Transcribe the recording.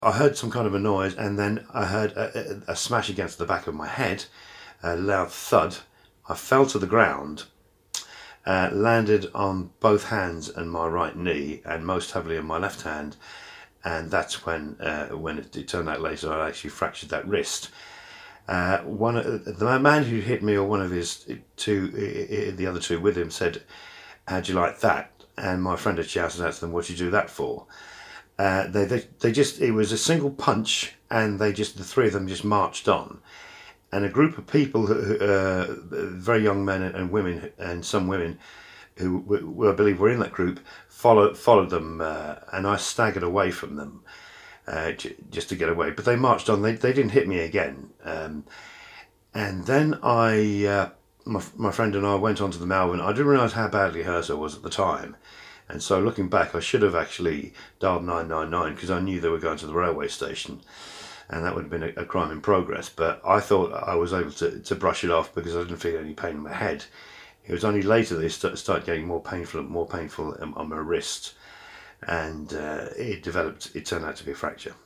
I heard some kind of a noise, and then I heard a smash against the back of my head, a loud thud. I fell to the ground, landed on both hands and my right knee, and most heavily on my left hand. And that's when it turned out later I actually fractured that wrist. The man who hit me, or one of his the other two with him, said, "How'd you like that?" And my friend had shouted out to them, "What'd you do that for?" It was a single punch, and the three of them just marched on. And a group of people, very young men and women, and some women who I believe were in that group, followed them, and I staggered away from them just to get away. But they marched on. They didn't hit me again. And then my friend and I went on to the Malvern. I didn't realise how badly hurt I was at the time. And so looking back, I should have actually dialed 999 because I knew they were going to the railway station, and that would have been a crime in progress. But I thought I was able to brush it off because I didn't feel any pain in my head. It was only later that it started getting more painful on my wrist, and it turned out to be a fracture.